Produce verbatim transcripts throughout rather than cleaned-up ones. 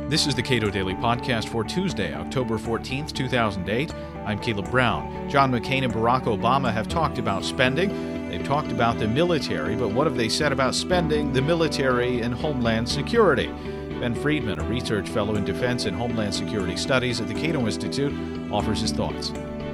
This is the Cato Daily Podcast for Tuesday, October fourteenth, two thousand eight. I'm Caleb Brown. John McCain and Barack Obama have talked about spending. They've talked about the military, but what have they said about spending, the military, and homeland security? Ben Friedman, a research fellow in defense and homeland security studies at the Cato Institute, offers his thoughts.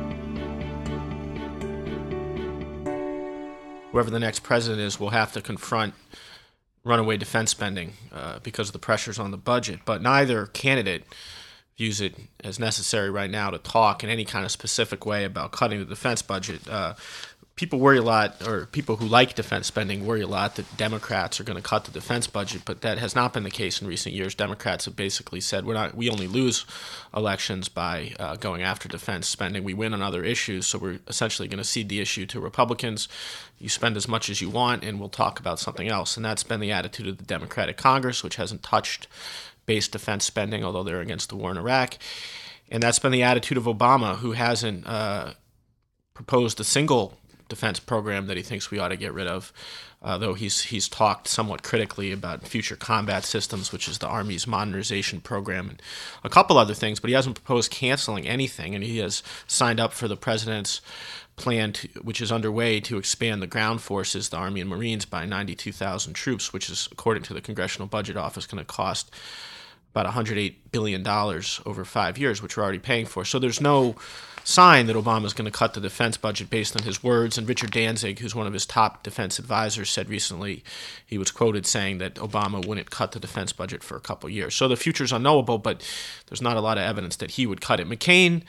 Whoever the next president is will have to confront runaway defense spending uh, because of the pressures on the budget. But neither candidate views it as necessary right now to talk in any kind of specific way about cutting the defense budget. Uh, people worry a lot, or people who like defense spending worry a lot that Democrats are going to cut the defense budget, but that has not been the case in recent years. Democrats have basically said we're not. We only lose elections by uh, going after defense spending. We win on other issues, so we're essentially going to cede the issue to Republicans. You spend as much as you want, and we'll talk about something else. And that's been the attitude of the Democratic Congress, which hasn't touched base defense spending, although they're against the war in Iraq. And that's been the attitude of Obama, who hasn't uh, proposed a single defense program that he thinks we ought to get rid of, uh, though he's he's talked somewhat critically about future combat systems, which is the Army's modernization program, and a couple other things, but he hasn't proposed canceling anything, and he has signed up for the president's plan, to, which is underway, to expand the ground forces, the Army and Marines, by ninety-two thousand troops, which is, according to the Congressional Budget Office, going to cost about one hundred eight billion dollars over five years, which we're already paying for. So there's no sign that Obama is going to cut the defense budget based on his words. And Richard Danzig, who's one of his top defense advisors, said recently, he was quoted saying that Obama wouldn't cut the defense budget for a couple of years. So the future's unknowable, but there's not a lot of evidence that he would cut it. McCain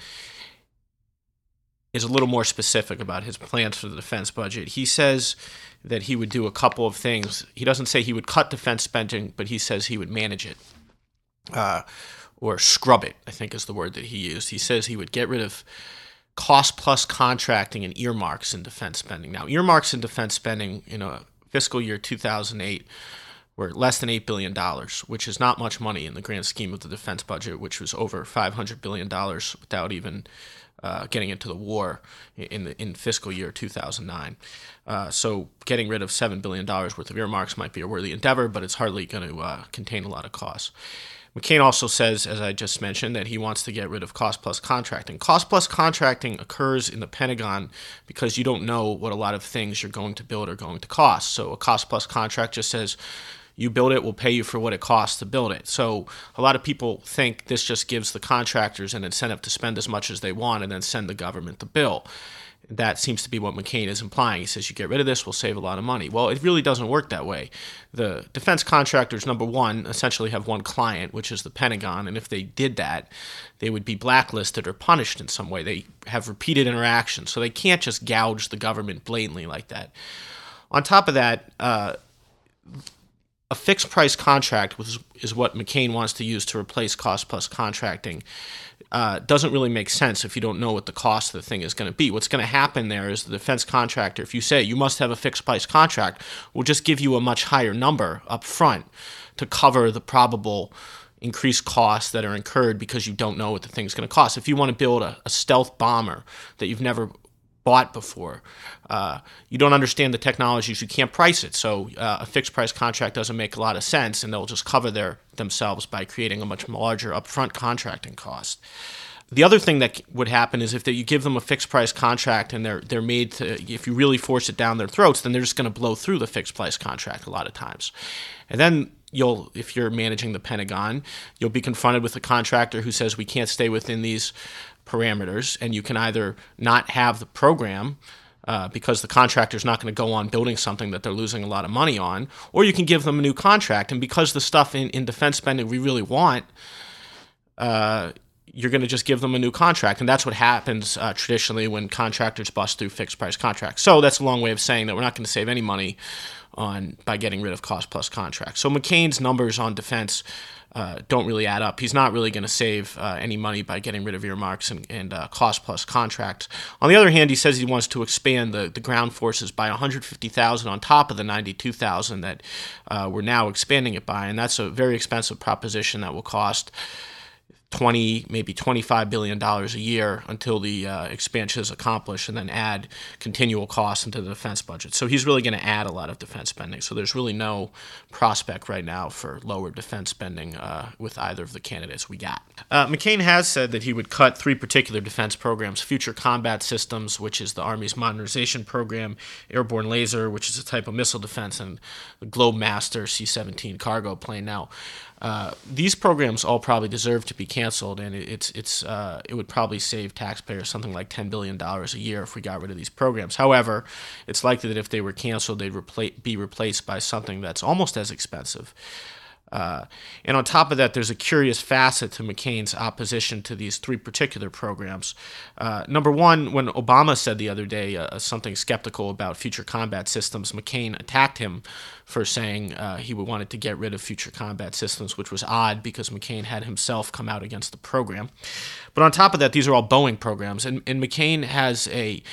is a little more specific about his plans for the defense budget. He says that he would do a couple of things. He doesn't say he would cut defense spending, but he says he would manage it. Uh, or scrub it, I think is the word that he used. He says he would get rid of cost-plus contracting and earmarks in defense spending. Now, earmarks in defense spending in a fiscal year two thousand eight were less than eight billion dollars, which is not much money in the grand scheme of the defense budget, which was over five hundred billion dollars without even uh, getting into the war in the in fiscal year two thousand nine. Uh, so getting rid of seven billion dollars worth of earmarks might be a worthy endeavor, but it's hardly going to uh, contain a lot of costs. McCain also says, as I just mentioned, that he wants to get rid of cost-plus contracting. Cost-plus contracting occurs in the Pentagon because you don't know what a lot of things you're going to build are going to cost. So a cost-plus contract just says, you build it, we'll pay you for what it costs to build it. So a lot of people think this just gives the contractors an incentive to spend as much as they want and then send the government the bill. That seems to be what McCain is implying. He says, you get rid of this, we'll save a lot of money. Well, it really doesn't work that way. The defense contractors, number one, essentially have one client, which is the Pentagon, and if they did that, they would be blacklisted or punished in some way. They have repeated interactions, so they can't just gouge the government blatantly like that. On top of that, uh, a fixed-price contract, which is what McCain wants to use to replace cost-plus contracting, uh, doesn't really make sense if you don't know what the cost of the thing is going to be. What's going to happen there is the defense contractor, if you say you must have a fixed-price contract, will just give you a much higher number up front to cover the probable increased costs that are incurred because you don't know what the thing's going to cost. If you want to build a, a stealth bomber that you've never bought before, uh, you don't understand the technologies, you can't price it. So uh, a fixed price contract doesn't make a lot of sense, and they'll just cover their themselves by creating a much larger upfront contracting cost. The other thing that would happen is if that you give them a fixed price contract and they're they're made to, if you really force it down their throats, then they're just going to blow through the fixed price contract a lot of times. And then you'll, if you're managing the Pentagon, you'll be confronted with a contractor who says we can't stay within these parameters, and you can either not have the program uh, because the contractor's not going to go on building something that they're losing a lot of money on, or you can give them a new contract, and because the stuff in, in defense spending we really want, uh, you're going to just give them a new contract, and that's what happens uh, traditionally when contractors bust through fixed-price contracts. So that's a long way of saying that we're not going to save any money on by getting rid of cost-plus contracts. So McCain's numbers on defense Uh, don't really add up. He's not really going to save uh, any money by getting rid of earmarks and, and uh, cost-plus contracts. On the other hand, he says he wants to expand the, the ground forces by one hundred fifty thousand on top of the ninety-two thousand that uh, we're now expanding it by, and that's a very expensive proposition that will cost twenty, maybe twenty-five billion dollars a year until the uh, expansion is accomplished, and then add continual costs into the defense budget. So he's really going to add a lot of defense spending. So there's really no prospect right now for lower defense spending uh, with either of the candidates we got. Uh, McCain has said that he would cut three particular defense programs: Future Combat Systems, which is the Army's modernization program; Airborne Laser, which is a type of missile defense; and the Globemaster C seventeen cargo plane. Now, Uh, these programs all probably deserve to be canceled, and it, it's it's uh, it would probably save taxpayers something like ten billion dollars a year if we got rid of these programs. However, it's likely that if they were canceled, they'd repla- be replaced by something that's almost as expensive. Uh, and on top of that, there's a curious facet to McCain's opposition to these three particular programs. Uh, number one, when Obama said the other day uh, something skeptical about Future Combat Systems, McCain attacked him for saying uh, he wanted to get rid of Future Combat Systems, which was odd because McCain had himself come out against the program. But on top of that, these are all Boeing programs, and, and McCain has a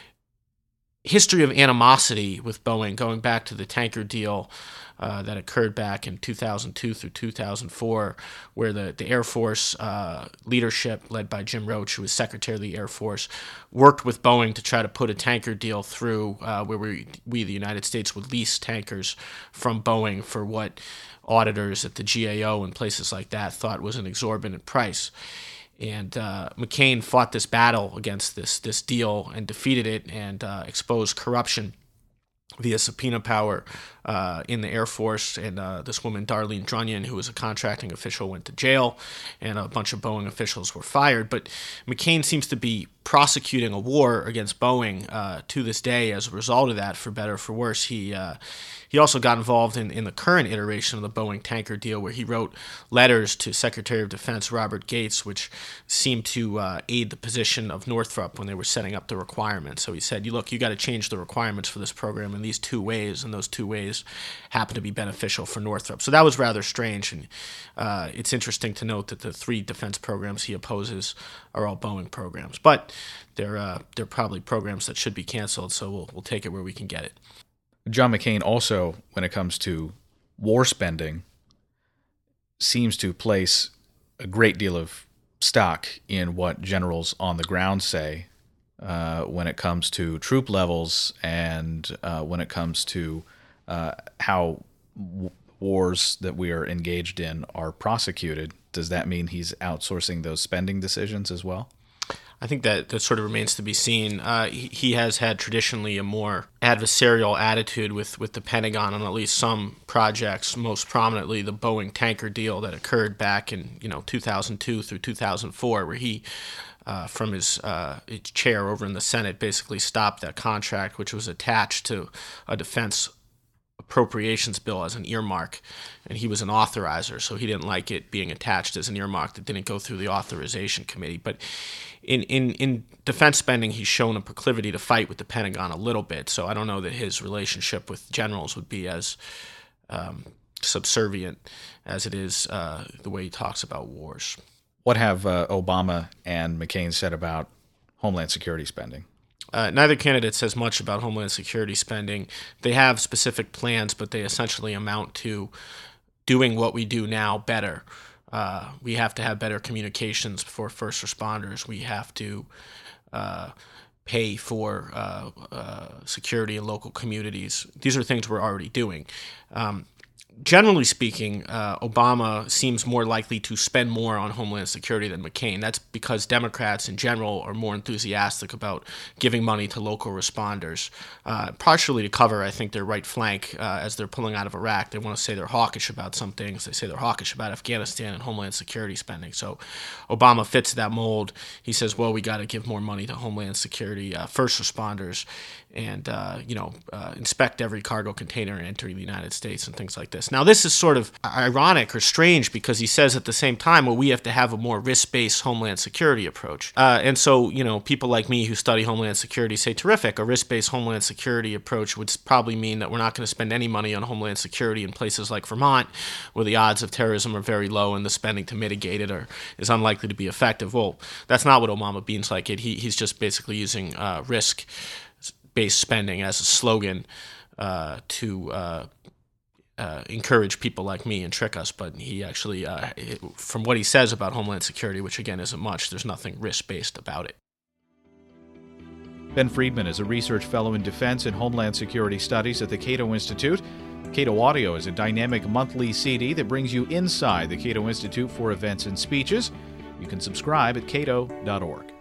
history of animosity with Boeing going back to the tanker deal Uh, that occurred back in two thousand two through two thousand four, where the, the Air Force uh, leadership, led by Jim Roach, who was Secretary of the Air Force, worked with Boeing to try to put a tanker deal through uh, where we, we, the United States, would lease tankers from Boeing for what auditors at the G A O and places like that thought was an exorbitant price. And uh, McCain fought this battle against this, this deal and defeated it and uh, exposed corruption via subpoena power uh, in the Air Force. And uh, this woman, Darlene Drunion, who was a contracting official, went to jail, and a bunch of Boeing officials were fired. But McCain seems to be prosecuting a war against Boeing uh, to this day as a result of that, for better or for worse. He uh, he also got involved in, in the current iteration of the Boeing tanker deal, where he wrote letters to Secretary of Defense Robert Gates, which seemed to uh, aid the position of Northrop when they were setting up the requirements. So he said, "You look, you got to change the requirements for this program in these two ways, and those two ways happen to be beneficial for Northrop." So that was rather strange, and uh, it's interesting to note that the three defense programs he opposes are all Boeing programs. But they're uh, they're probably programs that should be canceled, so we'll we'll take it where we can get it. John McCain also, when it comes to war spending, seems to place a great deal of stock in what generals on the ground say uh, when it comes to troop levels and uh, when it comes to uh, how w- wars that we are engaged in are prosecuted. Does that mean he's outsourcing those spending decisions as well? I think that, that sort of remains to be seen. Uh, he, he has had traditionally a more adversarial attitude with, with the Pentagon on at least some projects, most prominently the Boeing tanker deal that occurred back in you know two thousand two through two thousand four, where he, uh, from his, uh, his chair over in the Senate, basically stopped that contract, which was attached to a defense appropriations bill as an earmark, and he was an authorizer, so he didn't like it being attached as an earmark that didn't go through the authorization committee. But in, in, in defense spending, he's shown a proclivity to fight with the Pentagon a little bit, so I don't know that his relationship with generals would be as um, subservient as it is uh, the way he talks about wars. What have uh, Obama and McCain said about Homeland Security spending? Uh, neither candidate says much about Homeland Security spending. They have specific plans, but they essentially amount to doing what we do now better. Uh, we have to have better communications for first responders. We have to uh, pay for uh, uh, security in local communities. These are things we're already doing. Um, Generally speaking, uh, Obama seems more likely to spend more on Homeland Security than McCain. That's because Democrats in general are more enthusiastic about giving money to local responders, uh, partially to cover, I think, their right flank uh, as they're pulling out of Iraq. They want to say they're hawkish about some things. They say they're hawkish about Afghanistan and Homeland Security spending. So Obama fits that mold. He says, well, we got to give more money to Homeland Security, uh, first responders, and uh, you know, uh, inspect every cargo container entering the United States and things like this. Now, this is sort of ironic or strange because he says at the same time, well, we have to have a more risk-based Homeland Security approach. Uh, and so, you know, people like me who study Homeland Security say, terrific, a risk-based Homeland Security approach would probably mean that we're not going to spend any money on Homeland Security in places like Vermont, where the odds of terrorism are very low and the spending to mitigate it are, is unlikely to be effective. Well, that's not what Obama means like it. He, he's just basically using uh, risk-based spending as a slogan uh, to uh, uh, encourage people like me and trick us, but he actually, uh, it, from what he says about Homeland Security, which again isn't much, there's nothing risk-based about it. Ben Friedman is a research fellow in defense and homeland security studies at the Cato Institute. Cato Audio is a dynamic monthly C D that brings you inside the Cato Institute for events and speeches. You can subscribe at cato dot org.